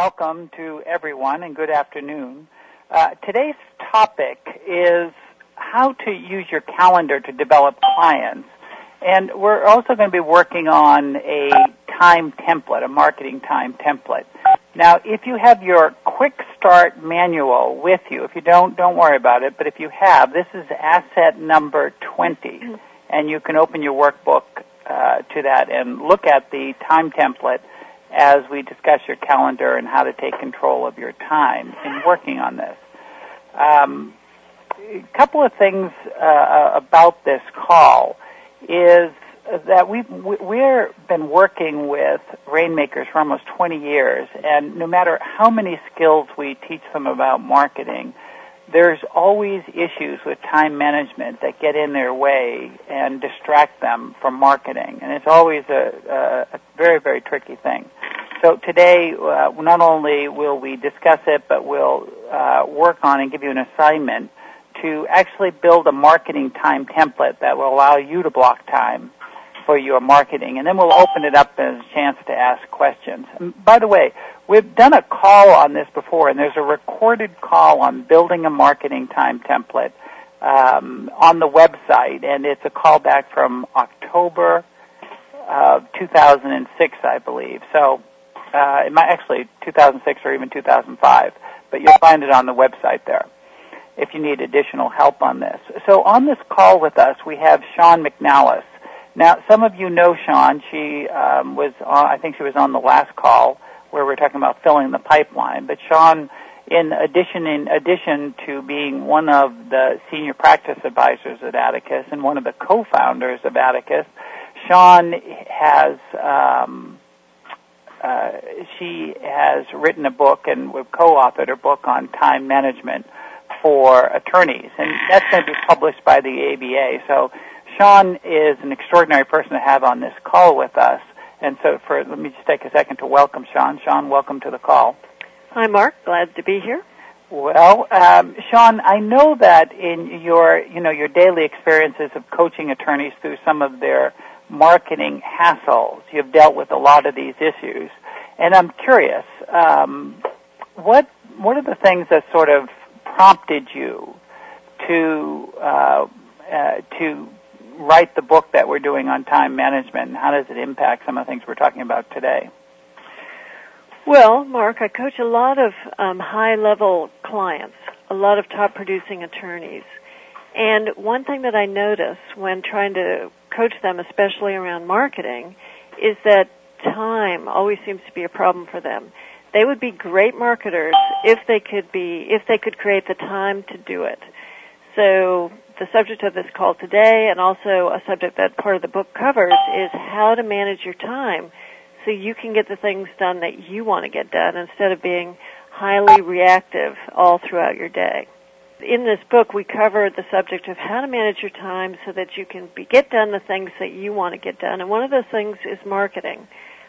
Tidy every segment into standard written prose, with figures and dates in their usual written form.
welcome to everyone and good afternoon. Today's topic is how to use your calendar to develop clients. And we're also going to be working on a time template, a marketing time template. Now, if you have your Quick Start manual with you, if you don't worry about it, but if you have, this is asset number 20, and you can open your workbook to that and look at the time template as we discuss your calendar and how to take control of your time in working on this. A couple of things about this call is that we've been working with Rainmakers for almost 20 years, and no matter how many skills we teach them about marketing, there's always issues with time management that get in their way and distract them from marketing, and it's always a very, very tricky thing. So today, not only will we discuss it, but we'll work on and give you an assignment to actually build a marketing time template that will allow you to block time for your marketing, and then we'll open it up as a chance to ask questions. And by the way, we've done a call on this before, and there's a recorded call on building a marketing time template on the website, and it's a call back from October of 2006, I believe. So it might actually 2006 or even 2005, but you'll find it on the website there if you need additional help on this. So on this call with us, we have Sean McNallis. Now, some of you know Sean. She was on, I think she was on the last call where we were talking about filling the pipeline. But Sean, in addition to being one of the senior practice advisors at Atticus and one of the co-founders of Atticus, Sean has she has written a book and we've co-authored a book on time management for attorneys, and that's going to be published by the ABA. So Sean is an extraordinary person to have on this call with us, and so let me just take a second to welcome Sean. Sean, welcome to the call. Hi, Mark. Glad to be here. Well, Sean, I know that in your daily experiences of coaching attorneys through some of their marketing hassles, you've dealt with a lot of these issues, and I'm curious, what are the things that sort of prompted you to write the book that we're doing on time management, and how does it impact some of the things we're talking about today? Well, Mark, I coach a lot of high-level clients, a lot of top-producing attorneys. And one thing that I notice when trying to coach them, especially around marketing, is that time always seems to be a problem for them. They would be great marketers if they could create the time to do it. So the subject of this call today, and also a subject that part of the book covers, is how to manage your time so you can get the things done that you want to get done instead of being highly reactive all throughout your day. In this book, we cover the subject of how to manage your time so that you can get done the things that you want to get done, and one of those things is marketing.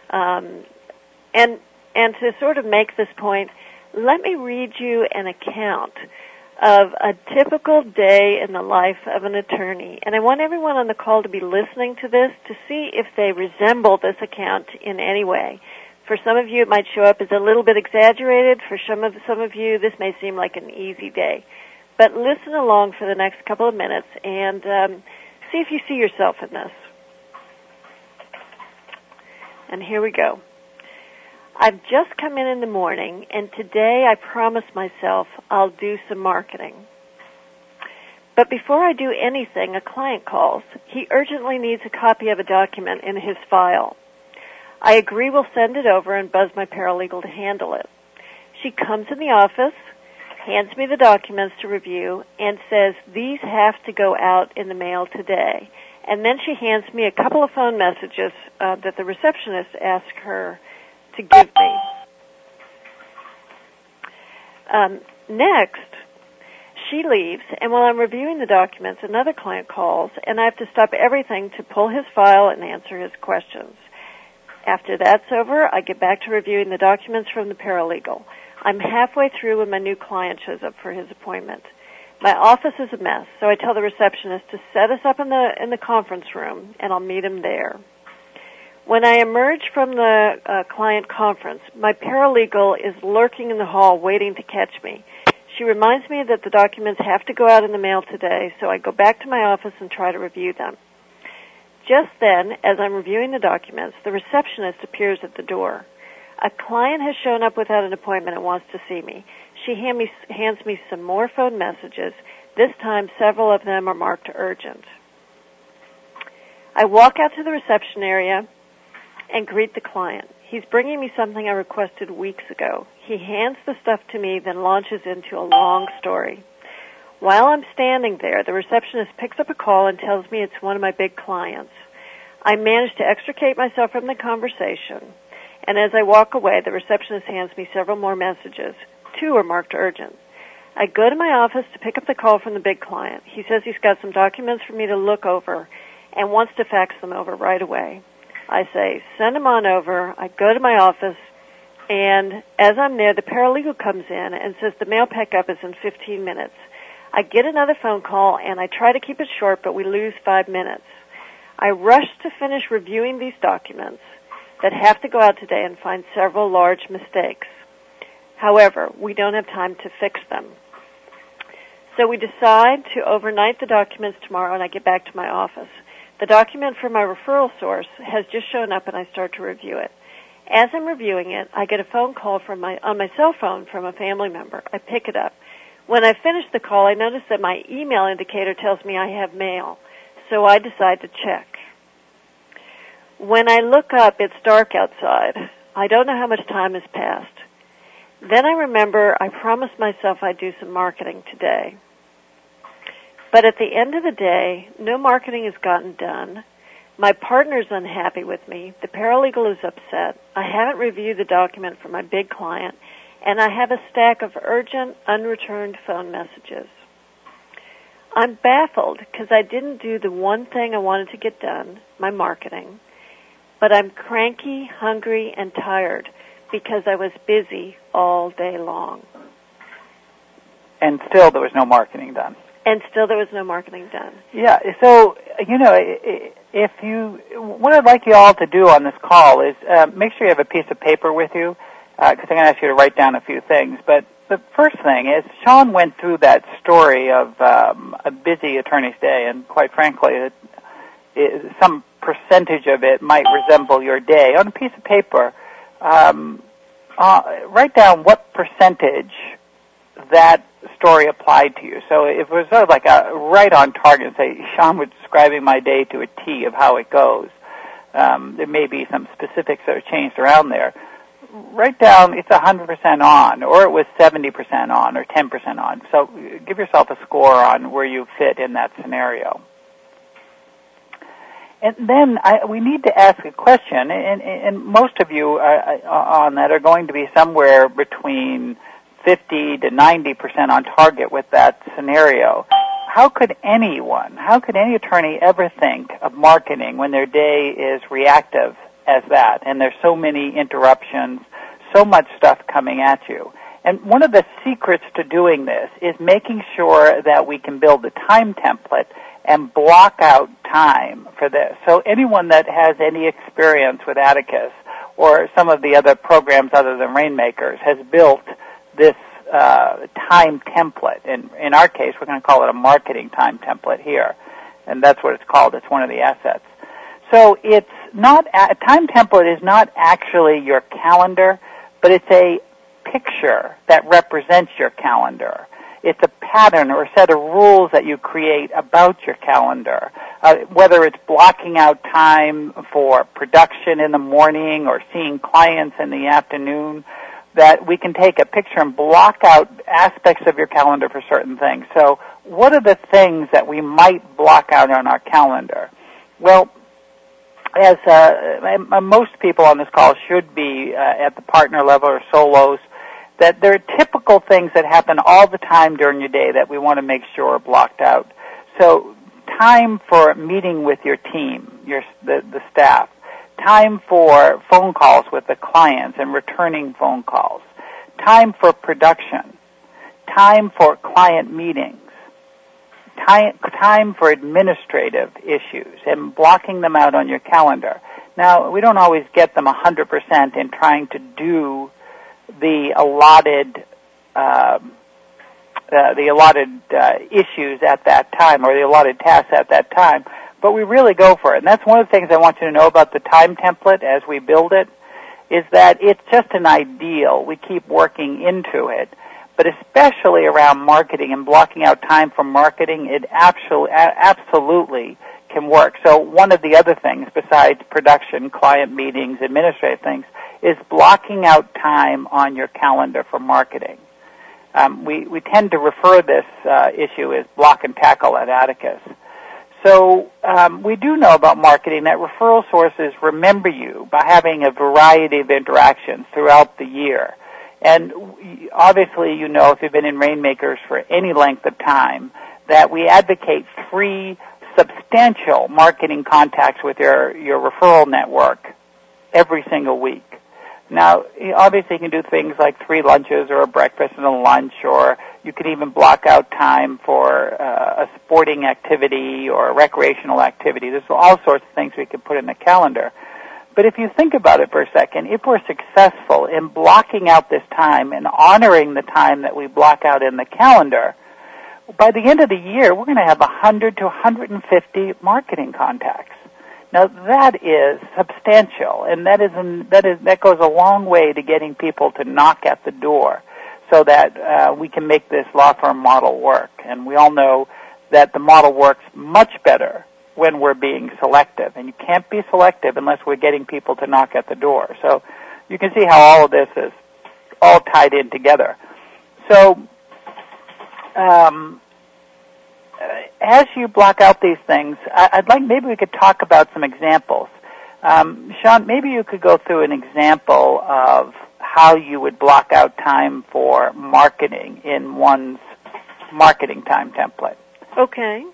And to sort of make this point, let me read you an account of a typical day in the life of an attorney. And I want everyone on the call to be listening to this to see if they resemble this account in any way. For some of you, it might show up as a little bit exaggerated. For some of you, this may seem like an easy day. But listen along for the next couple of minutes and see if you see yourself in this. And here we go. I've just come in the morning, and today I promised myself I'll do some marketing. But before I do anything, a client calls. He urgently needs a copy of a document in his file. I agree we'll send it over and buzz my paralegal to handle it. She comes in the office, hands me the documents to review, and says these have to go out in the mail today. And then she hands me a couple of phone messages that the receptionist asked her to give me. Next, she leaves, and while I'm reviewing the documents, another client calls, and I have to stop everything to pull his file and answer his questions. After that's over, I get back to reviewing the documents from the paralegal. I'm halfway through when my new client shows up for his appointment. My office is a mess, so I tell the receptionist to set us up in the conference room, and I'll meet him there. When I emerge from the client conference, my paralegal is lurking in the hall waiting to catch me. She reminds me that the documents have to go out in the mail today, so I go back to my office and try to review them. Just then, as I'm reviewing the documents, the receptionist appears at the door. A client has shown up without an appointment and wants to see me. She hands me some more phone messages. This time, several of them are marked urgent. I walk out to the reception area and greet the client. He's bringing me something I requested weeks ago. He hands the stuff to me, then launches into a long story. While I'm standing there, the receptionist picks up a call and tells me it's one of my big clients. I manage to extricate myself from the conversation, and as I walk away, the receptionist hands me several more messages. 2 are marked urgent. I go to my office to pick up the call from the big client. He says he's got some documents for me to look over and wants to fax them over right away. I say, send them on over. I go to my office, and as I'm there, the paralegal comes in and says the mail pickup is in 15 minutes. I get another phone call, and I try to keep it short, but we lose 5 minutes. I rush to finish reviewing these documents that have to go out today and find several large mistakes. However, we don't have time to fix them. So we decide to overnight the documents tomorrow, and I get back to my office. The document from my referral source has just shown up, and I start to review it. As I'm reviewing it, I get a phone call on my cell phone from a family member. I pick it up. When I finish the call, I notice that my email indicator tells me I have mail, so I decide to check. When I look up, it's dark outside. I don't know how much time has passed. Then I remember I promised myself I'd do some marketing today. But at the end of the day, no marketing has gotten done. My partner's unhappy with me. The paralegal is upset. I haven't reviewed the document for my big client, and I have a stack of urgent, unreturned phone messages. I'm baffled because I didn't do the one thing I wanted to get done, my marketing. But I'm cranky, hungry, and tired because I was busy all day long. And still there was no marketing done. Yeah, so, what I'd like you all to do on this call is make sure you have a piece of paper with you, because I'm going to ask you to write down a few things. But the first thing is, Sean went through that story of a busy attorney's day, and quite frankly, some percentage of it might resemble your day. On a piece of paper, write down what percentage that story applied to you. So if it was sort of like a right on target, say Sean was describing my day to a T of how it goes. There may be some specifics that are changed around there. Write down it's 100% on, or it was 70% on, or 10% on. So give yourself a score on where you fit in that scenario. And then we need to ask a question, and most of you on that are going to be somewhere between 50 to 90% on target with that scenario. How could any attorney ever think of marketing when their day is reactive as that, and there's so many interruptions, so much stuff coming at you? And one of the secrets to doing this is making sure that we can build a time template and block out time for this. So anyone that has any experience with Atticus or some of the other programs other than Rainmakers has built this time template. And in our case, we're going to call it a marketing time template here. And that's what it's called. It's one of the assets. So it's not, a time template is not actually your calendar, but it's a picture that represents your calendar. It's a pattern or a set of rules that you create about your calendar, whether it's blocking out time for production in the morning or seeing clients in the afternoon, that we can take a picture and block out aspects of your calendar for certain things. So what are the things that we might block out on our calendar? Well, as most people on this call should be at the partner level or solos, that there are typical things that happen all the time during your day that we want to make sure are blocked out. So time for meeting with your team, the staff. Time for phone calls with the clients and returning phone calls. Time for production. Time for client meetings. Time for administrative issues and blocking them out on your calendar. Now, we don't always get them 100% in trying to do the allotted issues at that time, or the allotted tasks at that time, but we really go for it. And that's one of the things I want you to know about the time template as we build it, is that it's just an ideal. We keep working into it. But especially around marketing and blocking out time for marketing, it absolutely can work. So one of the other things, besides production, client meetings, administrative things, is blocking out time on your calendar for marketing. We tend to refer this issue as block and tackle at Atticus. So we do know about marketing that referral sources remember you by having a variety of interactions throughout the year. And obviously, you know, if you've been in Rainmakers for any length of time, that we advocate 3 substantial marketing contacts with your referral network every single week. Now, obviously, you can do things like 3 lunches or a breakfast and a lunch, or you could even block out time for a sporting activity or a recreational activity. There's all sorts of things we could put in the calendar. But if you think about it for a second, if we're successful in blocking out this time and honoring the time that we block out in the calendar, by the end of the year, we're going to have 100 to 150 marketing contacts. Now, that is substantial, and that goes a long way to getting people to knock at the door so that we can make this law firm model work. And we all know that the model works much better when we're being selective, and you can't be selective unless we're getting people to knock at the door. So you can see how all of this is all tied in together. So as you block out these things, I'd like maybe we could talk about some examples. Sean, maybe you could go through an example of how you would block out time for marketing in one's marketing time template. Okay.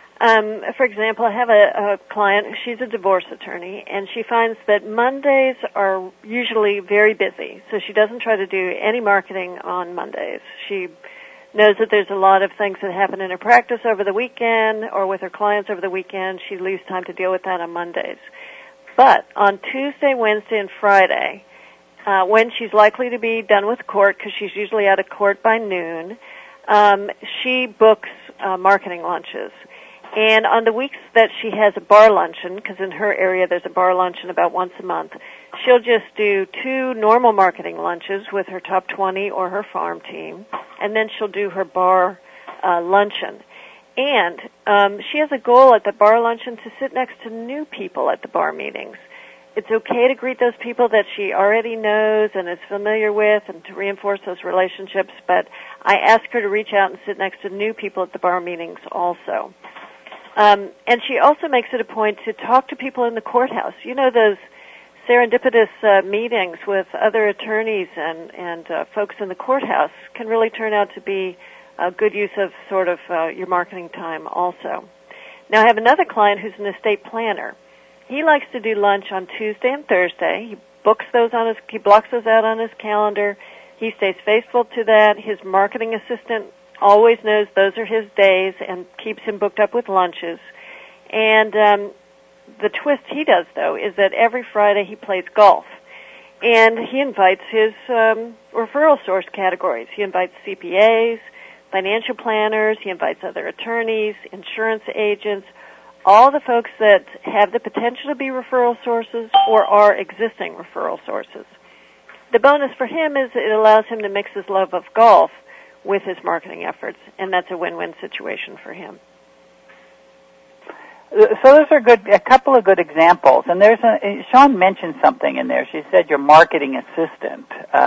For example, I have a client, she's a divorce attorney, and she finds that Mondays are usually very busy, so she doesn't try to do any marketing on Mondays. She knows that there's a lot of things that happen in her practice over the weekend or with her clients over the weekend. She leaves time to deal with that on Mondays. But on Tuesday, Wednesday, and Friday, when she's likely to be done with court, because she's usually out of court by noon, she books marketing lunches. And on the weeks that she has a bar luncheon, because in her area there's a bar luncheon about once a month, she'll just do 2 normal marketing lunches with her top 20 or her farm team, and then she'll do her bar luncheon. And she has a goal at the bar luncheon to sit next to new people at the bar meetings. It's okay to greet those people that she already knows and is familiar with and to reinforce those relationships, but I ask her to reach out and sit next to new people at the bar meetings also. And she also makes it a point to talk to people in the courthouse. You know, those serendipitous meetings with other attorneys and folks in the courthouse can really turn out to be a good use of sort of your marketing time also. Now, I have another client who's an estate planner. He likes to do lunch on Tuesday and Thursday. He blocks those out on his calendar. He stays faithful to that. His marketing assistant always knows those are his days and keeps him booked up with lunches. And the twist he does, though, is that every Friday he plays golf. And he invites his referral source categories. He invites CPAs, financial planners, he invites other attorneys, insurance agents, all the folks that have the potential to be referral sources or are existing referral sources. The bonus for him is it allows him to mix his love of golf with his marketing efforts, and that's a win-win situation for him. So those are a couple of good examples. And Sean mentioned something in there. She said your marketing assistant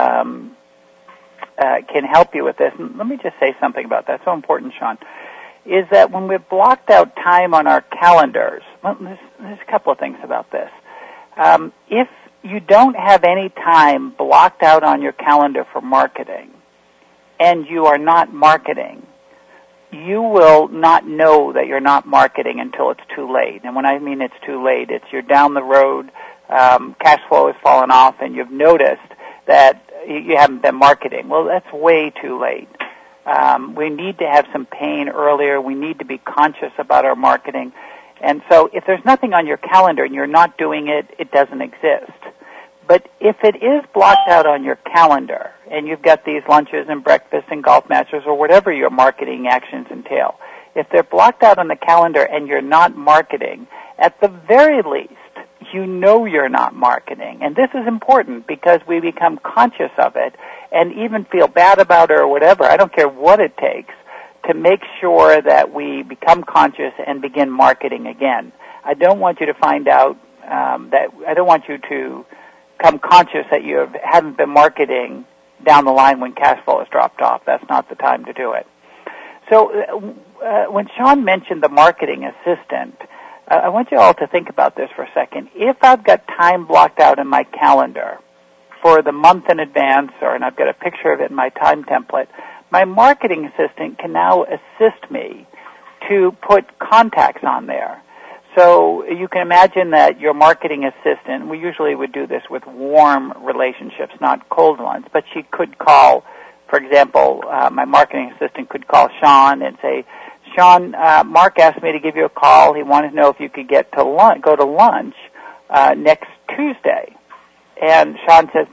can help you with this. And let me just say something about that. So important, Sean, is that when we've blocked out time on our calendars, there's a couple of things about this. If you don't have any time blocked out on your calendar for marketing, and you are not marketing, you will not know that you're not marketing until it's too late. And when I mean it's too late, it's you're down the road, cash flow has fallen off, and you've noticed that you haven't been marketing. Well, that's way too late. We need to have some pain earlier. We need to be conscious about our marketing. And so if there's nothing on your calendar and you're not doing it, it doesn't exist. But if it is blocked out on your calendar and you've got these lunches and breakfasts and golf matches or whatever your marketing actions entail, if they're blocked out on the calendar and you're not marketing, at the very least, you know you're not marketing. And this is important because we become conscious of it and even feel bad about it or whatever. I don't care what it takes to make sure that we become conscious and begin marketing again. I don't want you to find out I don't want you to become conscious that you haven't been marketing down the line when cash flow has dropped off. That's not the time to do it. So when Sean mentioned the marketing assistant, I want you all to think about this for a second. If I've got time blocked out in my calendar for the month in advance, and I've got a picture of it in my time template, my marketing assistant can now assist me to put contacts on there. So you can imagine that your marketing assistant, we usually would do this with warm relationships, not cold ones, but she could call, for example, my marketing assistant could call Sean and say, Sean, Mark asked me to give you a call. He wanted to know if you could go to lunch next Tuesday. And Sean says,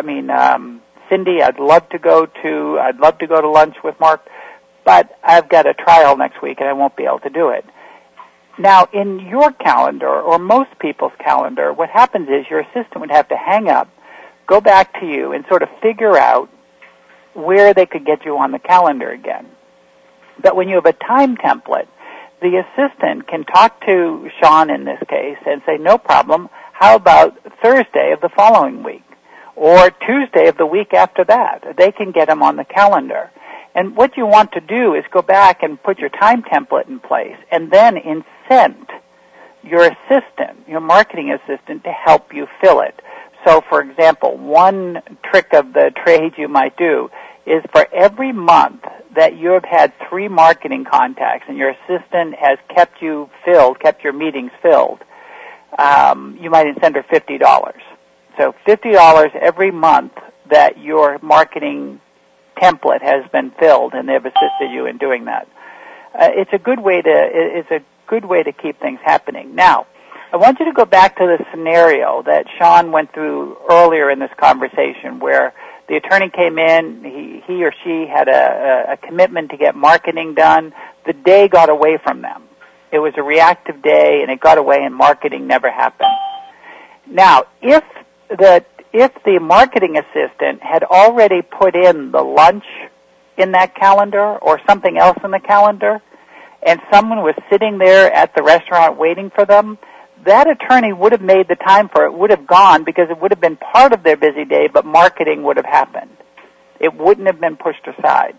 Cindy, I'd love to go to lunch with Mark, but I've got a trial next week and I won't be able to do it. Now, in your calendar, or most people's calendar, what happens is your assistant would have to hang up, go back to you, and sort of figure out where they could get you on the calendar again. But when you have a time template, the assistant can talk to Sean in this case and say, no problem, how about Thursday of the following week? Or Tuesday of the week after that? They can get them on the calendar. And what you want to do is go back and put your time template in place and then incent your assistant, your marketing assistant, to help you fill it. So, for example, one trick of the trade you might do is for every month that you have had 3 marketing contacts and your assistant has kept your meetings filled, you might send her $50. So $50 every month that your marketing template has been filled, and they've assisted you in doing that. It's a good way to keep things happening. Now, I want you to go back to the scenario that Sean went through earlier in this conversation, where the attorney came in, he or she had a commitment to get marketing done. The day got away from them. It was a reactive day, and it got away, and marketing never happened. Now, if the marketing assistant had already put in the lunch in that calendar or something else in the calendar, and someone was sitting there at the restaurant waiting for them, that attorney would have made the time for it, would have gone, because it would have been part of their busy day, but marketing would have happened. It wouldn't have been pushed aside.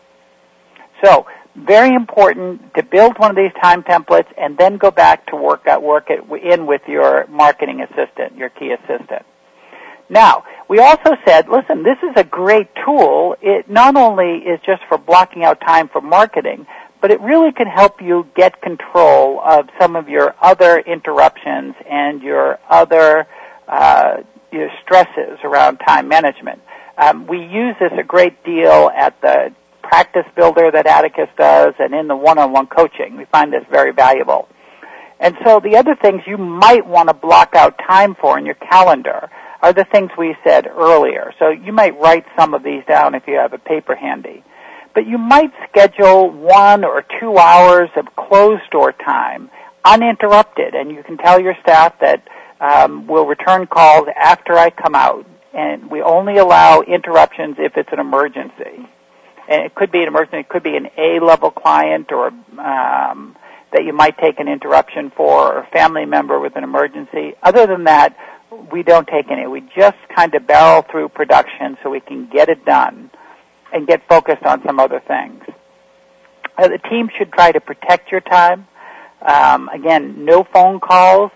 So, very important to build one of these time templates and then go back to work it in with your marketing assistant, your key assistant. Now, we also said, listen, this is a great tool. It not only is just for blocking out time for marketing, but it really can help you get control of some of your other interruptions and your other your stresses around time management. We use this a great deal at the practice builder that Atticus does and in the one-on-one coaching. We find this very valuable. And so the other things you might want to block out time for in your calendar are the things we said earlier. So you might write some of these down if you have a paper handy. But you might schedule 1 or 2 hours of closed door time uninterrupted, and you can tell your staff that we'll return calls after I come out, and we only allow interruptions if it's an emergency. And it could be an emergency, it could be an A-level client or that you might take an interruption for, or a family member with an emergency. Other than that, we don't take any. We just kind of barrel through production so we can get it done and get focused on some other things. The team should try to protect your time. Again, no phone calls,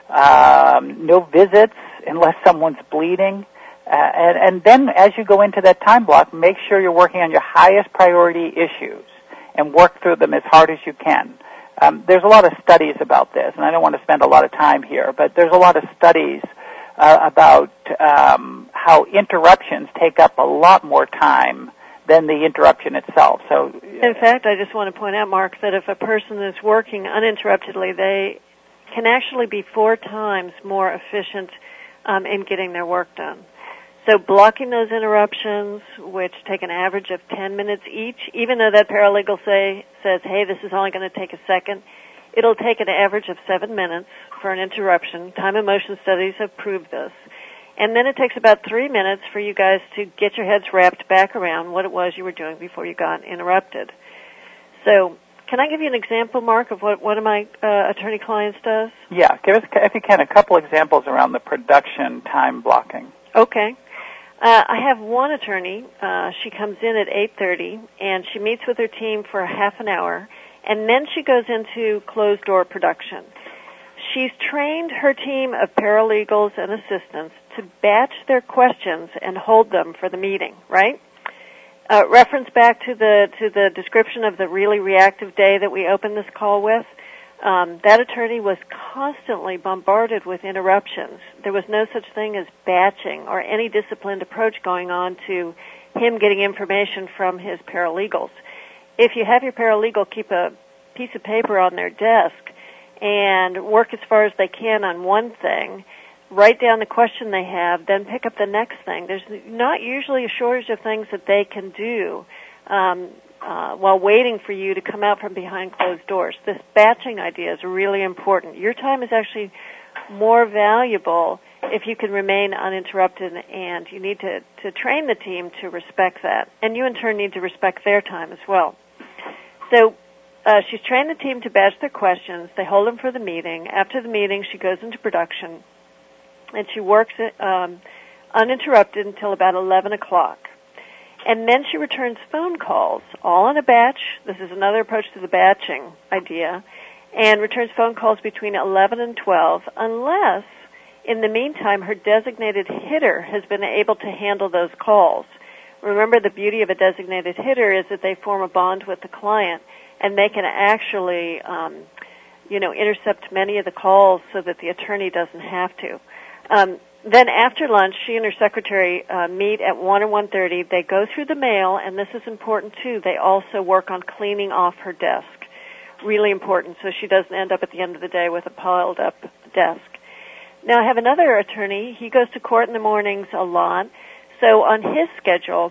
no visits unless someone's bleeding. And then as you go into that time block, make sure you're working on your highest priority issues and work through them as hard as you can. There's a lot of studies about this, and I don't want to spend a lot of time here, but there's a lot of studies about how interruptions take up a lot more time than the interruption itself. So, in fact, I just want to point out, Mark, that if a person is working uninterruptedly, they can actually be 4 times more efficient in getting their work done. So blocking those interruptions, which take an average of 10 minutes each, even though that paralegal says, hey, this is only going to take a second, it'll take an average of 7 minutes for an interruption. Time and motion studies have proved this. And then it takes about 3 minutes for you guys to get your heads wrapped back around what it was you were doing before you got interrupted. So can I give you an example, Mark, of what one of my attorney clients does? Yeah, give us, if you can, a couple examples around the production time blocking. Okay. I have one attorney. She comes in at 8:30, and she meets with her team for a half an hour, and then she goes into closed-door production. She's trained her team of paralegals and assistants to batch their questions and hold them for the meeting, right? Reference back to the description of the really reactive day that we opened this call with. That attorney was constantly bombarded with interruptions. There was no such thing as batching or any disciplined approach going on to him getting information from his paralegals. If you have your paralegal keep a piece of paper on their desk and work as far as they can on one thing, write down the question they have, then pick up the next thing. There's not usually a shortage of things that they can do while waiting for you to come out from behind closed doors. This batching idea is really important. Your time is actually more valuable if you can remain uninterrupted, and you need to train the team to respect that. And you, in turn, need to respect their time as well. So she's trained the team to batch their questions. They hold them for the meeting. After the meeting, she goes into production, and she works uninterrupted until about 11 o'clock. And then she returns phone calls, all in a batch. This is another approach to the batching idea. And returns phone calls between 11 and 12, unless, in the meantime, her designated hitter has been able to handle those calls. Remember, the beauty of a designated hitter is that they form a bond with the client, and they can actually, intercept many of the calls so that the attorney doesn't have to. Then after lunch, she and her secretary meet at 1 or 1:30. They go through the mail, and this is important, too. They also work on cleaning off her desk. Really important, so she doesn't end up at the end of the day with a piled-up desk. Now, I have another attorney. He goes to court in the mornings a lot. So on his schedule,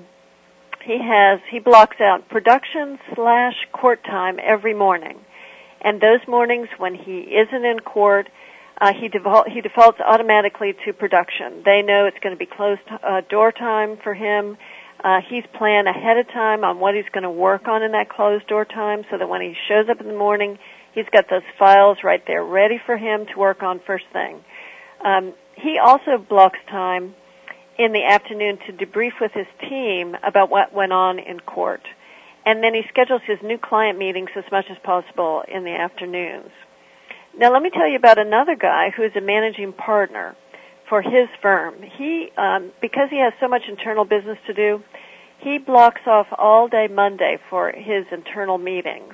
he blocks out production/court time every morning. And those mornings when he isn't in court, he defaults automatically to production. They know it's going to be closed door time for him. He's planned ahead of time on what he's going to work on in that closed door time, so that when he shows up in the morning, he's got those files right there ready for him to work on first thing. He also blocks time in the afternoon to debrief with his team about what went on in court. And then he schedules his new client meetings as much as possible in the afternoons. Now, let me tell you about another guy who's a managing partner for his firm. He, because he has so much internal business to do, he blocks off all day Monday for his internal meetings.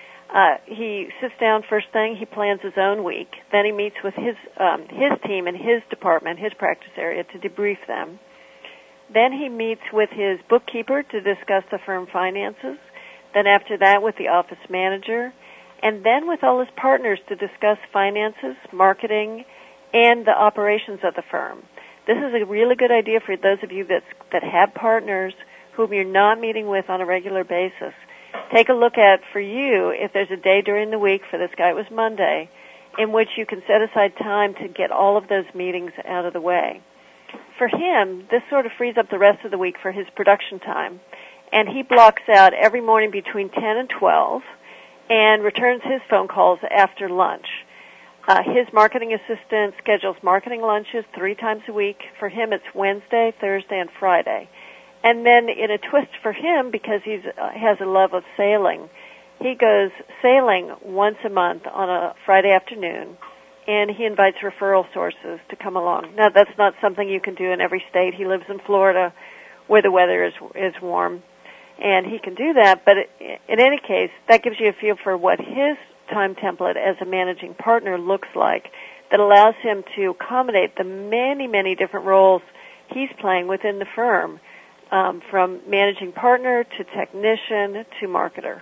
He sits down first thing, he plans his own week. Then he meets with his team and his department, his practice area, to debrief them. Then he meets with his bookkeeper to discuss the firm finances. Then after that with the office manager. And then with all his partners to discuss finances, marketing, and the operations of the firm. This is a really good idea for those of you that have partners whom you're not meeting with on a regular basis. Take a look at, for you, if there's a day during the week, for this guy it was Monday, in which you can set aside time to get all of those meetings out of the way. For him, this sort of frees up the rest of the week for his production time. And he blocks out every morning between 10 and 12 and returns his phone calls after lunch. His marketing assistant schedules marketing lunches 3 times a week. For him, it's Wednesday, Thursday, and Friday. And then in a twist for him, because he has a love of sailing, he goes sailing once a month on a Friday afternoon, and he invites referral sources to come along. Now, that's not something you can do in every state. He lives in Florida, where the weather is warm, and he can do that. But in any case, that gives you a feel for what his time template as a managing partner looks like, that allows him to accommodate the many, many different roles he's playing within the firm, from managing partner to technician to marketer.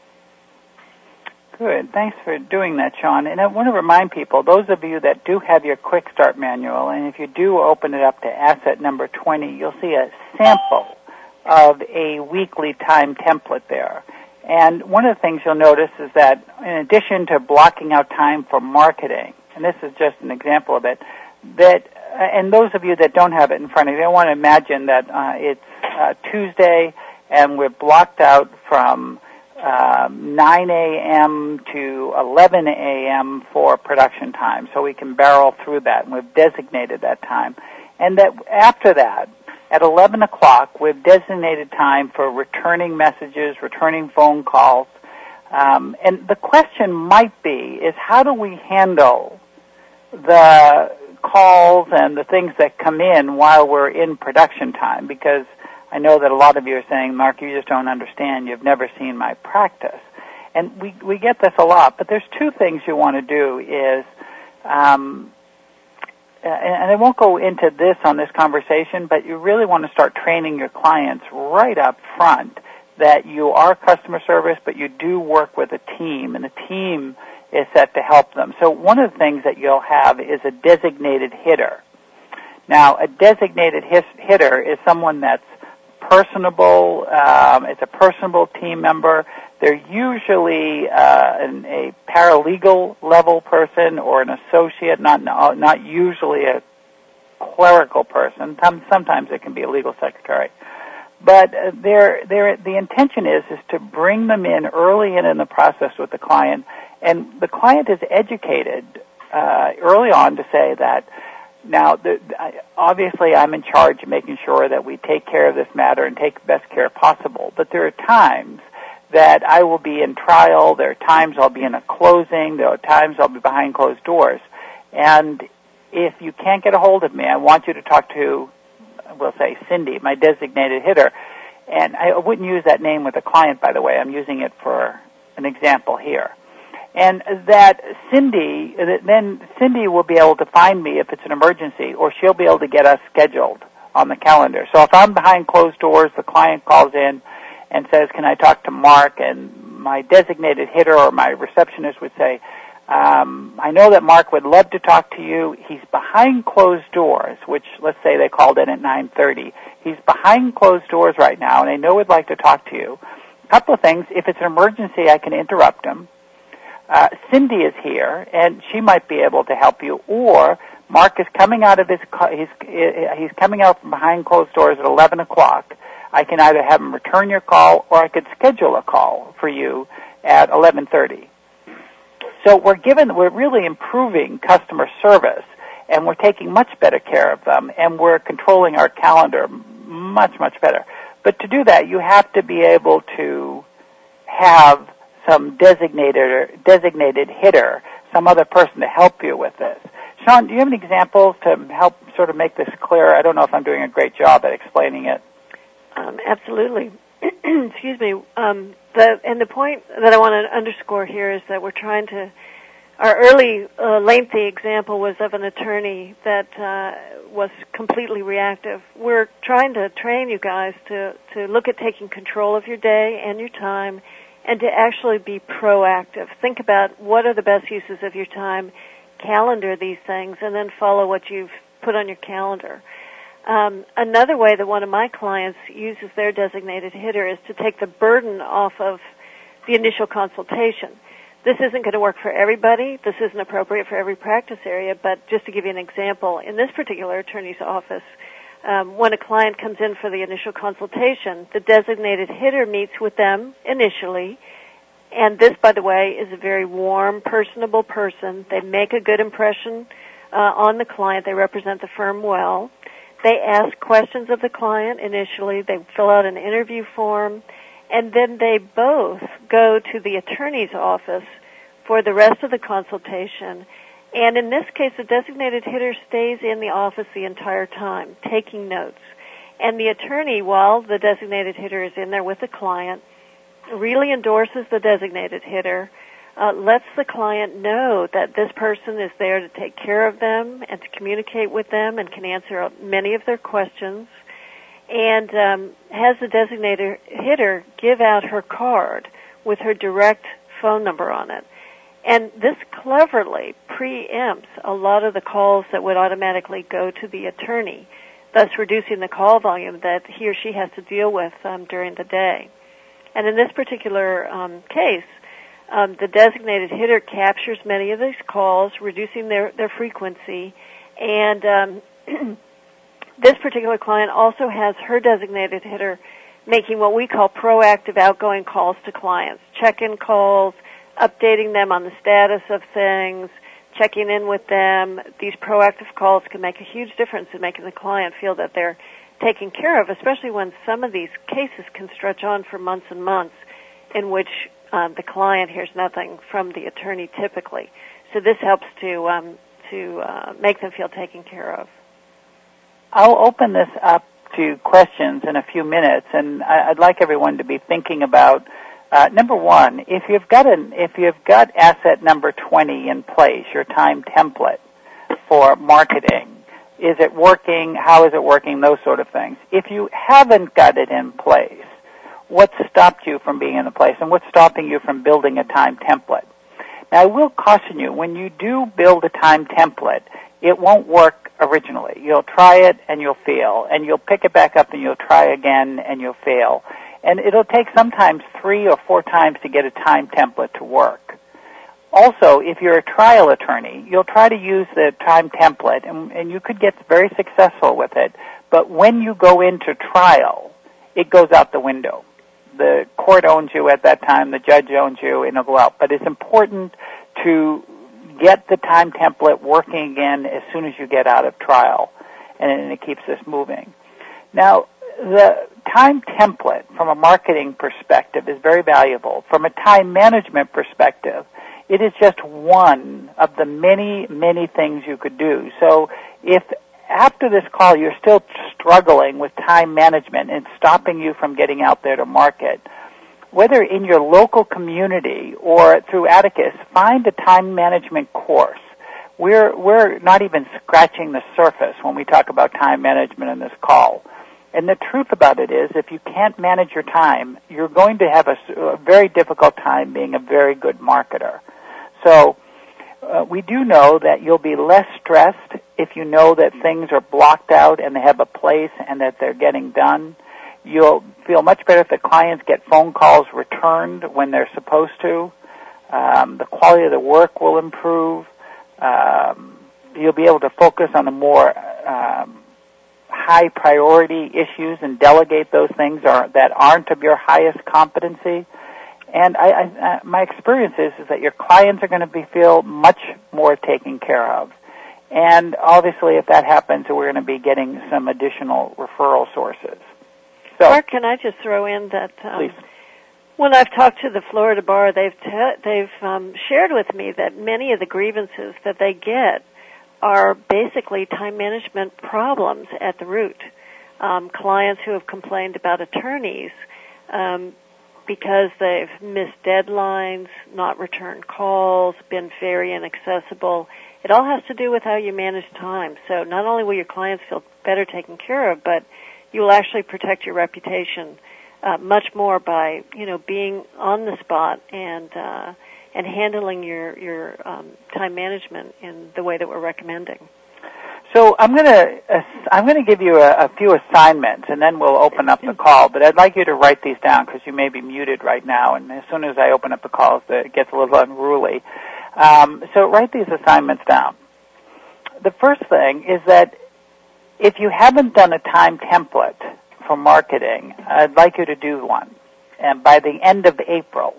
Good. Thanks for doing that, Sean. And I want to remind people, those of you that do have your Quick Start manual, and if you do open it up to asset number 20, you'll see a sample of a weekly time template there. And one of the things you'll notice is that in addition to blocking out time for marketing, and this is just an example of it, and those of you that don't have it in front of you, I want to imagine that it's Tuesday and we're blocked out from 9 a.m. to 11 a.m. for production time, so we can barrel through that, and we've designated that time. And that after that, at 11 o'clock, we've designated time for returning messages, returning phone calls. And the question might be is how do we handle the calls and the things that come in while we're in production time? Because I know that a lot of you are saying, Mark, you just don't understand. You've never seen my practice. And we get this a lot. But there's two things you want to do is, and I won't go into this on this conversation, but you really want to start training your clients right up front that you are customer service, but you do work with a team, and the team is set to help them. So one of the things that you'll have is a designated hitter. Now, a designated hitter is someone that's personable. It's a personable team member. They're usually a paralegal level person or an associate, not usually a clerical person. Sometimes it can be a legal secretary. But the intention is to bring them in early in the process with the client, and the client is educated early on to say that, now, obviously I'm in charge of making sure that we take care of this matter and take the best care possible, but there are times that I will be in trial, there are times I'll be in a closing, there are times I'll be behind closed doors. And if you can't get a hold of me, I want you to talk to, we'll say, Cindy, my designated hitter. And I wouldn't use that name with a client, by the way. I'm using it for an example here. And that Cindy will be able to find me if it's an emergency, or she'll be able to get us scheduled on the calendar. So if I'm behind closed doors, the client calls in and says, can I talk to Mark? And my designated hitter or my receptionist would say, I know that Mark would love to talk to you. He's behind closed doors, which let's say they called in at 9:30. He's behind closed doors right now, and I know he'd like to talk to you. A couple of things. If it's an emergency, I can interrupt him. Cindy is here, and she might be able to help you. Or Mark is coming out of he's coming out from behind closed doors at 11 o'clock. I can either have him return your call, or I could schedule a call for you at 11:30. So we're really improving customer service, and we're taking much better care of them, and we're controlling our calendar much, much better. But to do that, you have to be able to have some designated hitter, some other person to help you with this. Sean, do you have any examples to help sort of make this clear? I don't know if I'm doing a great job at explaining it. Absolutely. Excuse me. The point that I want to underscore here is that we're trying to, our early lengthy example was of an attorney that was completely reactive. We're trying to train you guys to look at taking control of your day and your time, and to actually be proactive. Think about what are the best uses of your time, calendar these things, and then follow what you've put on your calendar. Another way that one of my clients uses their designated hitter is to take the burden off of the initial consultation. This isn't going to work for everybody. This isn't appropriate for every practice area, but just to give you an example, in this particular attorney's office, when a client comes in for the initial consultation, the designated hitter meets with them initially, and this, by the way, is a very warm, personable person. They make a good impression on the client. They represent the firm well. They ask questions of the client initially. They fill out an interview form, and then they both go to the attorney's office for the rest of the consultation. And in this case, the designated hitter stays in the office the entire time, taking notes. And the attorney, while the designated hitter is in there with the client, really endorses the designated hitter, lets the client know that this person is there to take care of them and to communicate with them and can answer many of their questions. and has the designated hitter give out her card with her direct phone number on it. And this cleverly preempts a lot of the calls that would automatically go to the attorney, thus reducing the call volume that he or she has to deal with during the day. And in this particular case, the designated hitter captures many of these calls, reducing their frequency, and this particular client also has her designated hitter making what we call proactive outgoing calls to clients, check-in calls, updating them on the status of things, checking in with them. These proactive calls can make a huge difference in making the client feel that they're taken care of, especially when some of these cases can stretch on for months and months in which the client hears nothing from the attorney typically. So this helps to make them feel taken care of. I'll open this up to questions in a few minutes, and I'd like everyone to be thinking about number one, if you've got asset number 20 in place, your time template for marketing, is it working? How is it working? Those sort of things. If you haven't got it in place, what stopped you from being in the place, and what's stopping you from building a time template? Now, I will caution you, when you do build a time template, it won't work originally. You'll try it and you'll fail, and you'll pick it back up and you'll try again and you'll fail. And it'll take sometimes 3 or 4 times to get a time template to work. Also, if you're a trial attorney, you'll try to use the time template, and you could get very successful with it, but when you go into trial, it goes out the window. The court owns you at that time, the judge owns you, and it'll go out. But it's important to get the time template working again as soon as you get out of trial, and it keeps this moving. Now, the time template from a marketing perspective is very valuable. From a time management perspective, it is just one of the many, many things you could do. So if after this call you're still struggling with time management and stopping you from getting out there to market, whether in your local community or through Atticus, find a time management course. We're not even scratching the surface when we talk about time management in this call. And the truth about it is, if you can't manage your time, you're going to have a very difficult time being a very good marketer. So we do know that you'll be less stressed if you know that things are blocked out and they have a place and that they're getting done. You'll feel much better if the clients get phone calls returned when they're supposed to. The quality of the work will improve. You'll be able to focus on the more high priority issues and delegate those things that aren't of your highest competency. And my experience is that your clients are going to feel much more taken care of. And obviously, if that happens, we're going to be getting some additional referral sources. So, Mark, can I just throw in that please. When I've talked to the Florida Bar, they've shared with me that many of the grievances that they get are basically time management problems at the root. Clients who have complained about attorneys because they've missed deadlines, not returned calls, been very inaccessible. It all has to do with how you manage time. So not only will your clients feel better taken care of, but you will actually protect your reputation much more by, being on the spot and handling your time management in the way that we're recommending. So I'm going to give you a few assignments, and then we'll open up the call. But I'd like you to write these down because you may be muted right now, and as soon as I open up the calls, it gets a little unruly. So write these assignments down. The first thing is that if you haven't done a time template for marketing, I'd like you to do one, and by the end of April.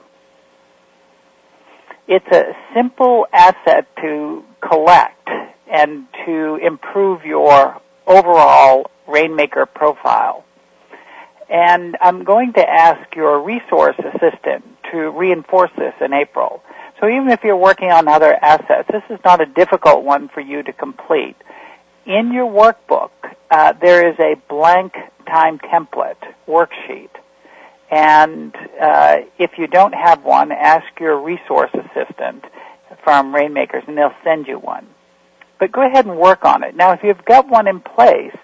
It's a simple asset to collect and to improve your overall Rainmaker profile. And I'm going to ask your resource assistant to reinforce this in April. So even if you're working on other assets, this is not a difficult one for you to complete. In your workbook, there is a blank time template worksheet. And if you don't have one, ask your resource assistant from Rainmakers, and they'll send you one. But go ahead and work on it. Now, if you've got one in place,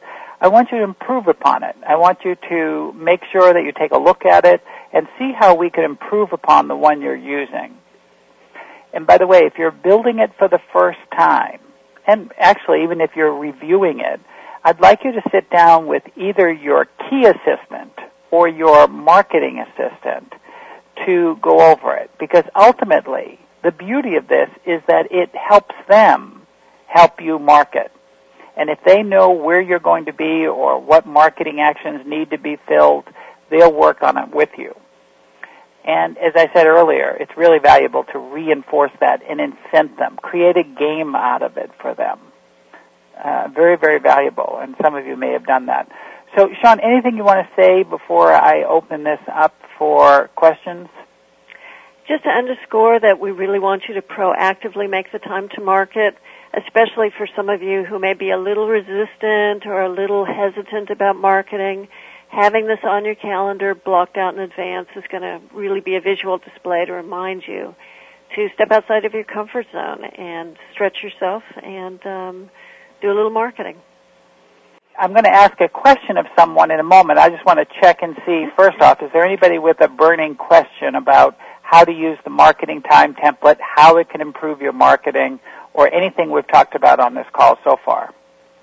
I want you to improve upon it. I want you to make sure that you take a look at it and see how we can improve upon the one you're using. And by the way, if you're building it for the first time, and actually even if you're reviewing it, I'd like you to sit down with either your key assistant or your marketing assistant to go over it. Because ultimately, the beauty of this is that it helps them help you market. And if they know where you're going to be or what marketing actions need to be filled, they'll work on it with you. And as I said earlier, it's really valuable to reinforce that and incent them. Create a game out of it for them. Very, very valuable, and some of you may have done that. So, Sean, anything you want to say before I open this up for questions? Just to underscore that we really want you to proactively make the time to market, especially for some of you who may be a little resistant or a little hesitant about marketing. Having this on your calendar blocked out in advance is going to really be a visual display to remind you to step outside of your comfort zone and stretch yourself and do a little marketing. I'm going to ask a question of someone in a moment. I just want to check and see, first off, is there anybody with a burning question about how to use the marketing time template, how it can improve your marketing, or anything we've talked about on this call so far?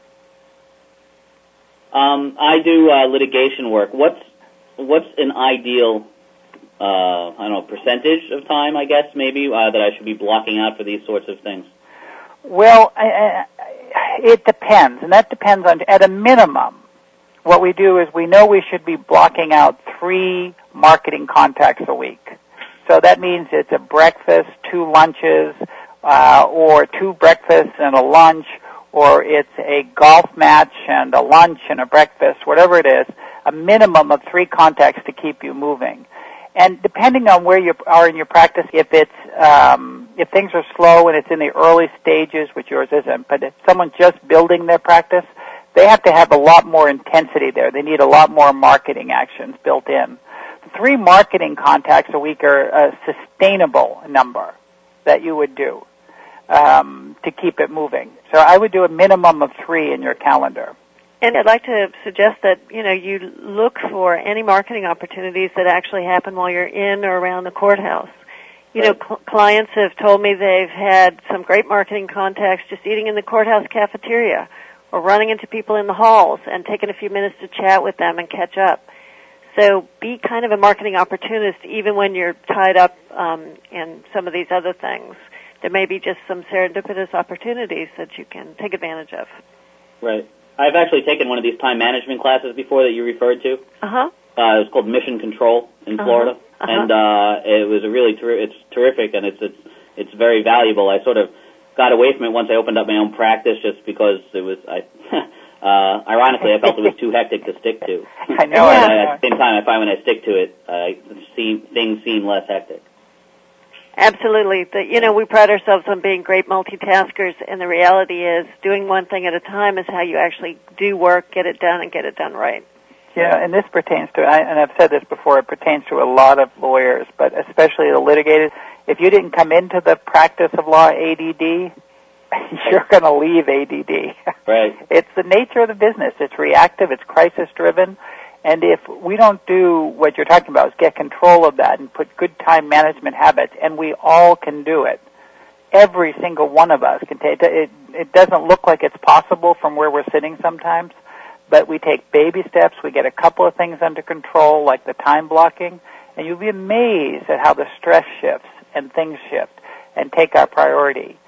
I do litigation work. What's an ideal, percentage of time, I guess, maybe, that I should be blocking out for these sorts of things? Well, it depends, and that depends on, at a minimum, what we do is we know we should be blocking out 3 marketing contacts a week. So that means it's a breakfast, 2 lunches, or 2 breakfasts and a lunch, or it's a golf match and a lunch and a breakfast, whatever it is, a minimum of 3 contacts to keep you moving. And depending on where you are in your practice, if things are slow and it's in the early stages, which yours isn't, but if someone's just building their practice, they have to have a lot more intensity there. They need a lot more marketing actions built in. 3 marketing contacts a week are a sustainable number that you would do to keep it moving. So I would do a minimum of 3 in your calendar. And I'd like to suggest that, you look for any marketing opportunities that actually happen while you're in or around the courthouse. Clients have told me they've had some great marketing contacts just eating in the courthouse cafeteria or running into people in the halls and taking a few minutes to chat with them and catch up. So be kind of a marketing opportunist even when you're tied up in some of these other things. There may be just some serendipitous opportunities that you can take advantage of. Right. I've actually taken one of these time management classes before that you referred to. Uh-huh. It was called Mission Control in Florida, and it was a really it's terrific, and it's very valuable. I sort of got away from it once I opened up my own practice, just because it was ironically I felt it was too hectic to stick to. I know. At the same time, I find when I stick to it, things seem less hectic. Absolutely. We pride ourselves on being great multitaskers, and the reality is doing one thing at a time is how you actually do work, get it done, and get it done right. Yeah, and this pertains to, and I've said this before, it pertains to a lot of lawyers, but especially the litigators. If you didn't come into the practice of law ADD, you're going to leave ADD. Right. It's the nature of the business. It's reactive. It's crisis-driven. And if we don't do what you're talking about, is get control of that and put good time management habits, and we all can do it. Every single one of us can take it. It doesn't look like it's possible from where we're sitting sometimes, but we take baby steps. We get a couple of things under control, like the time blocking, and you'll be amazed at how the stress shifts and things shift and take our priority.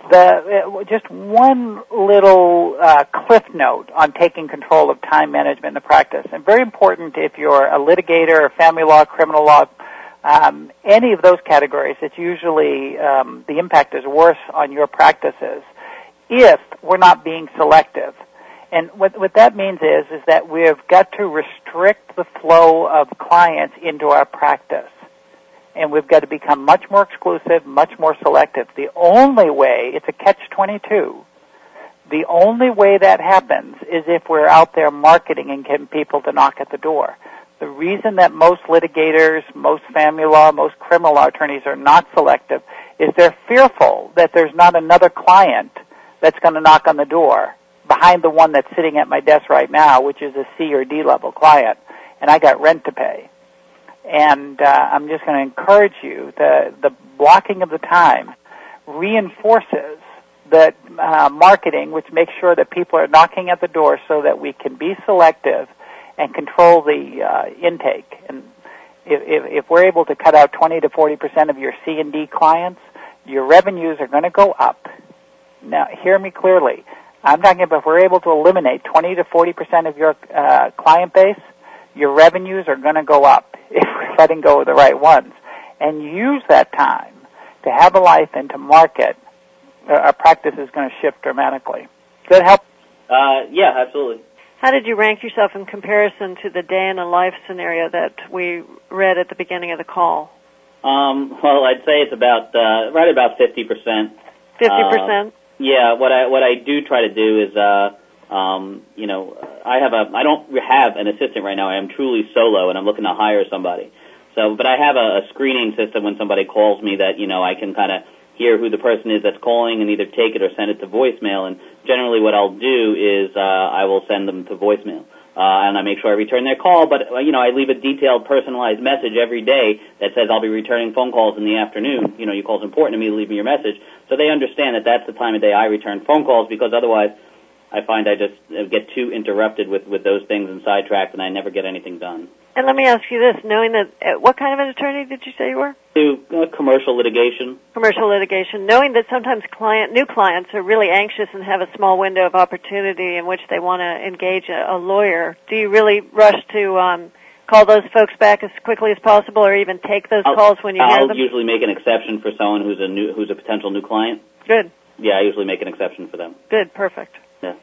Just one little cliff note on taking control of time management in the practice, and very important if you're a litigator or family law, criminal law, any of those categories. It's usually the impact is worse on your practices if we're not being selective. And what that means is that we've got to restrict the flow of clients into our practice. And we've got to become much more exclusive, much more selective. The only way, it's a catch-22, the only way that happens is if we're out there marketing and getting people to knock at the door. The reason that most litigators, most family law, most criminal law attorneys are not selective is they're fearful that there's not another client that's going to knock on the door behind the one that's sitting at my desk right now, which is a C or D level client, and I got rent to pay. And I'm just going to encourage you, the blocking of the time reinforces the marketing, which makes sure that people are knocking at the door so that we can be selective and control the intake. And if we're able to cut out 20 to 40% of your C and D clients, your revenues are going to go up. Now, hear me clearly. I'm talking about if we're able to eliminate 20 to 40% of your client base, your revenues are going to go up if we're letting go of the right ones. And use that time to have a life and to market. Our practice is going to shift dramatically. Does that help? Yeah, absolutely. How did you rank yourself in comparison to the day in a life scenario that we read at the beginning of the call? Well, I'd say it's about right about 50%. 50%? Yeah. What I do try to do is, I don't have an assistant right now. I am truly solo, and I'm looking to hire somebody. So, but I have a screening system when somebody calls me that I can kind of hear who the person is that's calling and either take it or send it to voicemail. And generally, what I'll do is I will send them to voicemail. And I make sure I return their call, but, I leave a detailed, personalized message every day that says I'll be returning phone calls in the afternoon. Your call's important to me, leave me your message. So they understand that that's the time of day I return phone calls, because otherwise I find I just get too interrupted with those things and sidetracked, and I never get anything done. And let me ask you this, knowing that, what kind of an attorney did you say you were? Commercial litigation. Commercial litigation. Knowing that sometimes new clients are really anxious and have a small window of opportunity in which they want to engage a lawyer, do you really rush to call those folks back as quickly as possible, or even take those calls when you hear them? I'll usually make an exception for someone who's a potential new client. Good. Yeah, I usually make an exception for them. Good. Perfect. Yeah.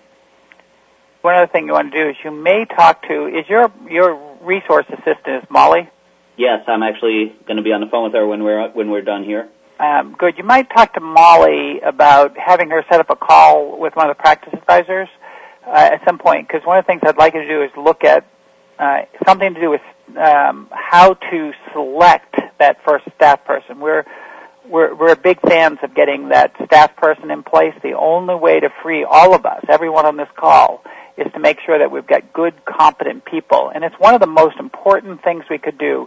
One other thing you want to do is you may talk to, is your resource assistant is Molly? Yes, I'm actually going to be on the phone with her when we're done here. Good. You might talk to Molly about having her set up a call with one of the practice advisors at some point, because one of the things I'd like you to do is look at something to do with how to select that first staff person. We're big fans of getting that staff person in place. The only way to free all of us, everyone on this call, is to make sure that we've got good, competent people. And it's one of the most important things we could do,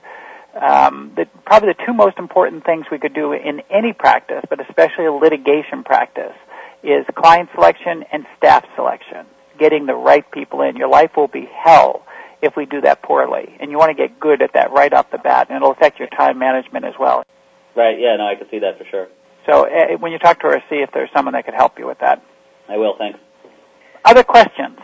probably the two most important things we could do in any practice, but especially a litigation practice, is client selection and staff selection, getting the right people in. Your life will be hell if we do that poorly. And you want to get good at that right off the bat, and it'll affect your time management as well. Right, yeah, no, I can see that for sure. So when you talk to her, see if there's someone that could help you with that. I will, thanks. Other questions?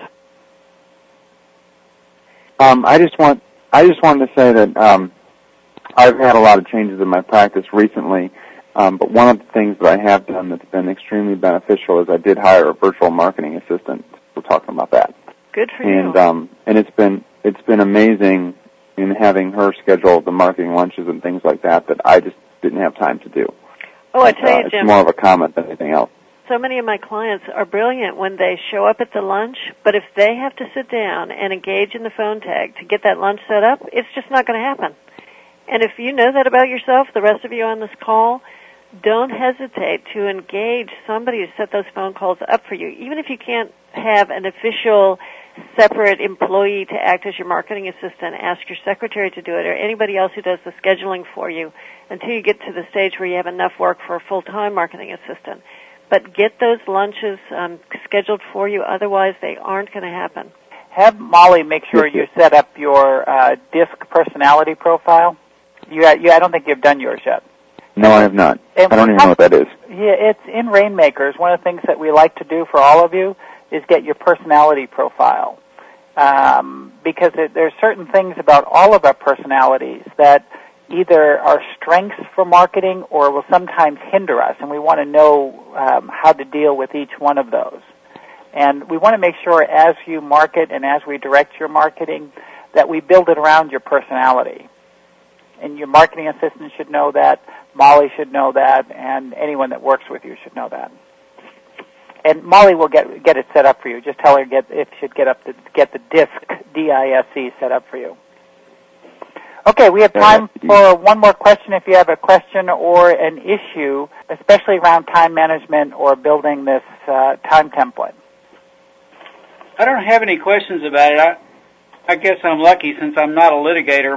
I just wanted to say that I've had a lot of changes in my practice recently, but one of the things that I have done that's been extremely beneficial is I did hire a virtual marketing assistant. We're talking about that. Good for you. And it's been amazing in having her schedule the marketing lunches and things like that I just didn't have time to do. Oh, I tell you, Jim. It's more of a comment than anything else. So many of my clients are brilliant when they show up at the lunch, but if they have to sit down and engage in the phone tag to get that lunch set up, it's just not going to happen. And if you know that about yourself, the rest of you on this call, don't hesitate to engage somebody to set those phone calls up for you. Even if you can't have an official separate employee to act as your marketing assistant, ask your secretary to do it, or anybody else who does the scheduling for you until you get to the stage where you have enough work for a full-time marketing assistant. But get those lunches scheduled for you, otherwise they aren't going to happen. Have Molly make sure you set up your DISC personality profile. I don't think you've done yours yet. No, I have not. I don't even know what that is. Yeah, it's in Rainmakers. One of the things that we like to do for all of you is get your personality profile. Because there's certain things about all of our personalities that either are strengths for marketing or will sometimes hinder us, and we want to know how to deal with each one of those. And we want to make sure as you market and as we direct your marketing that we build it around your personality. And your marketing assistant should know that, Molly should know that, and anyone that works with you should know that. And Molly will get it set up for you. Just tell her if she'd get the DISC, D-I-S-C, set up for you. Okay, we have time for one more question if you have a question or an issue, especially around time management or building this time template. I don't have any questions about it. I guess I'm lucky since I'm not a litigator.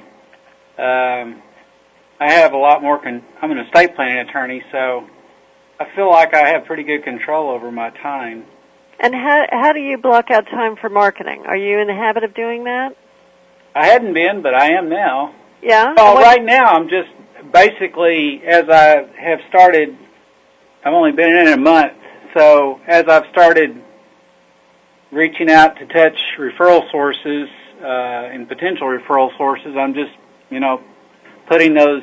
I have a lot more. I'm an estate planning attorney, so I feel like I have pretty good control over my time. And how do you block out time for marketing? Are you in the habit of doing that? I hadn't been, but I am now. Yeah? Well, right now I'm just basically, as I have started, I've only been in a month, so as I've started reaching out to touch referral sources and potential referral sources, I'm just, putting those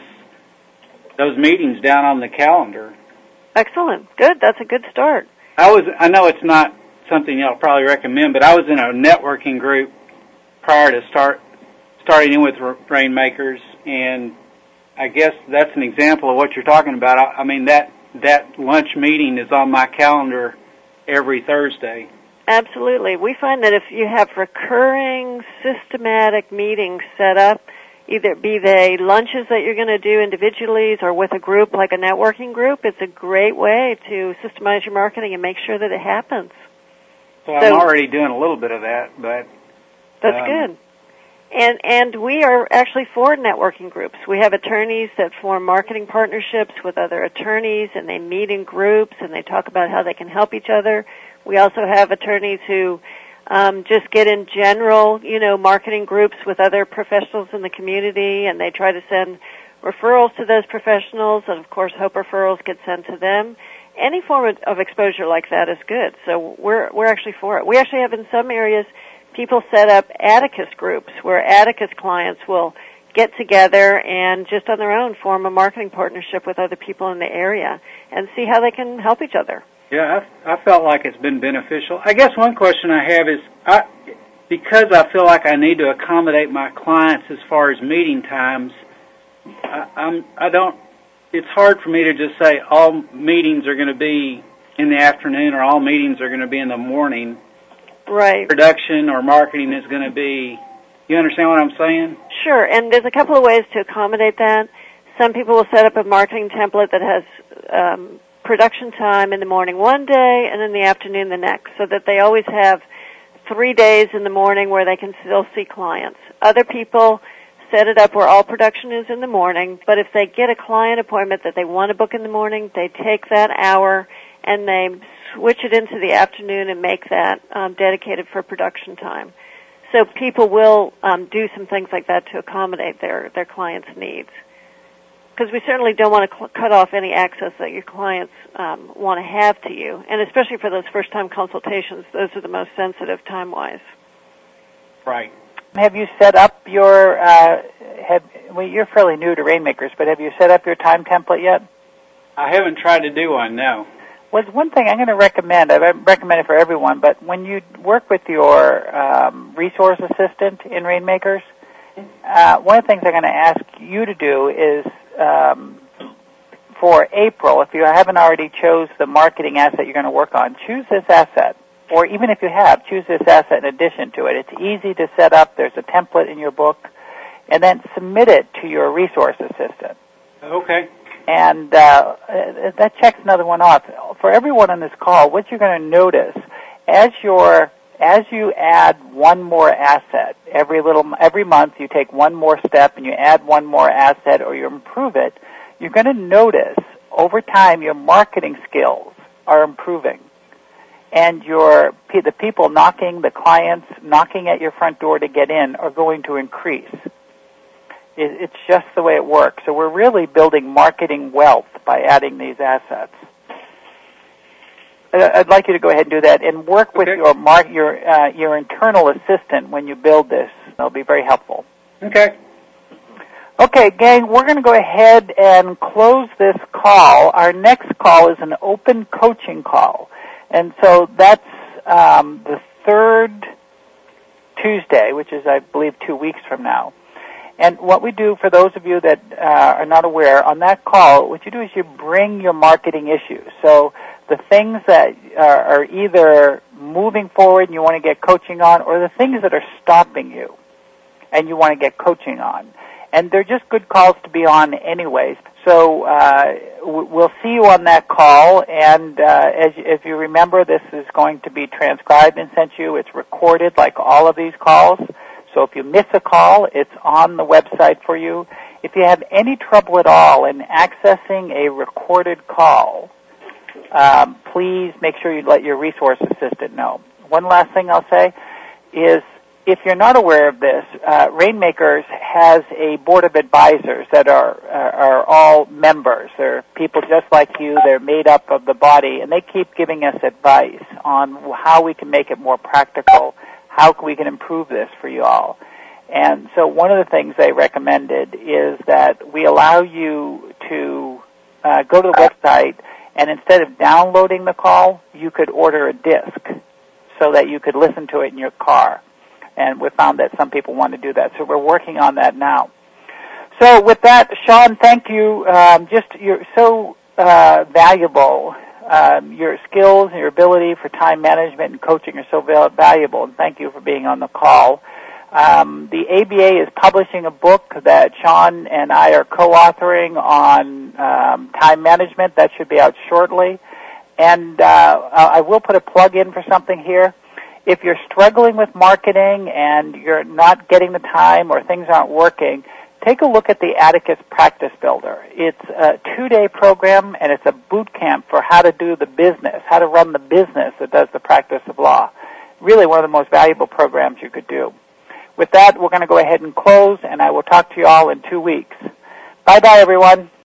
meetings down on the calendar. Excellent. Good. That's a good start. I know it's not something you'll probably recommend, but I was in a networking group prior to starting in with Rainmakers, and I guess that's an example of what you're talking about. I mean, that lunch meeting is on my calendar every Thursday. Absolutely. We find that if you have recurring, systematic meetings set up, either be they lunches that you're going to do individually or with a group like a networking group, it's a great way to systemize your marketing and make sure that it happens. Well, I'm already doing a little bit of that, but... That's good. And we are actually for networking groups. We have attorneys that form marketing partnerships with other attorneys, and they meet in groups, and they talk about how they can help each other. We also have attorneys who just get in general, marketing groups with other professionals in the community, and they try to send referrals to those professionals, and of course hope referrals get sent to them. Any form of exposure like that is good, so we're actually for it. We actually have in some areas people set up Atticus groups where Atticus clients will get together and just on their own form a marketing partnership with other people in the area and see how they can help each other. Yeah, I felt like it's been beneficial. I guess one question I have is, because I feel like I need to accommodate my clients as far as meeting times, it's hard for me to just say all meetings are going to be in the afternoon or all meetings are going to be in the morning. Right. Production or marketing is going to be, you understand what I'm saying? Sure, and there's a couple of ways to accommodate that. Some people will set up a marketing template that has production time in the morning one day and in the afternoon the next, so that they always have 3 days in the morning where they can still see clients. Other people set it up where all production is in the morning, but if they get a client appointment that they want to book in the morning, they take that hour and they switch it into the afternoon and make that dedicated for production time. So people will do some things like that to accommodate their clients' needs. Because we certainly don't want to cut off any access that your clients want to have to you. And especially for those first-time consultations, those are the most sensitive time-wise. Right. Have you set up your, you're fairly new to Rainmakers, but have you set up your time template yet? I haven't tried to do one, no. Well, one thing I'm going to recommend, I recommend it for everyone, but when you work with your resource assistant in Rainmakers, one of the things I'm going to ask you to do is for April, if you haven't already chose the marketing asset you're going to work on, choose this asset. Or even if you have, choose this asset in addition to it. It's easy to set up. There's a template in your book. And then submit it to your resource assistant. Okay. And that checks another one off. For everyone on this call, what you're going to notice, as you add one more asset, every month you take one more step and you add one more asset or you improve it, you're going to notice over time your marketing skills are improving. And the people the clients knocking at your front door to get in are going to increase. It's just the way it works. So we're really building marketing wealth by adding these assets. I'd like you to go ahead and do that and work with your internal assistant when you build this. That'll be very helpful. Okay. Okay, gang, we're going to go ahead and close this call. Our next call is an open coaching call. And so that's the third Tuesday, which is, I believe, 2 weeks from now. And what we do, for those of you that are not aware, on that call, what you do is you bring your marketing issues. So the things that are either moving forward and you want to get coaching on, or the things that are stopping you and you want to get coaching on. And they're just good calls to be on anyways. So we'll see you on that call, and as you remember, this is going to be transcribed and sent to you. It's recorded like all of these calls. So if you miss a call, it's on the website for you. If you have any trouble at all in accessing a recorded call, please make sure you let your resource assistant know. One last thing I'll say is, if you're not aware of this, Rainmakers has a board of advisors that are all members. They're people just like you. They're made up of the body, and they keep giving us advice on how we can make it more practical, how we can improve this for you all. And so one of the things they recommended is that we allow you to go to the website, and instead of downloading the call, you could order a disc so that you could listen to it in your car. And we found that some people want to do that. So we're working on that now. So with that, Sean, thank you. You're so valuable. Your skills and your ability for time management and coaching are so valuable, and thank you for being on the call. The ABA is publishing a book that Sean and I are co-authoring on time management. That should be out shortly. And I will put a plug in for something here. If you're struggling with marketing and you're not getting the time or things aren't working, take a look at the Atticus Practice Builder. It's a 2-day program, and it's a boot camp for how to do the business, how to run the business that does the practice of law. Really one of the most valuable programs you could do. With that, we're going to go ahead and close, and I will talk to you all in 2 weeks. Bye-bye, everyone.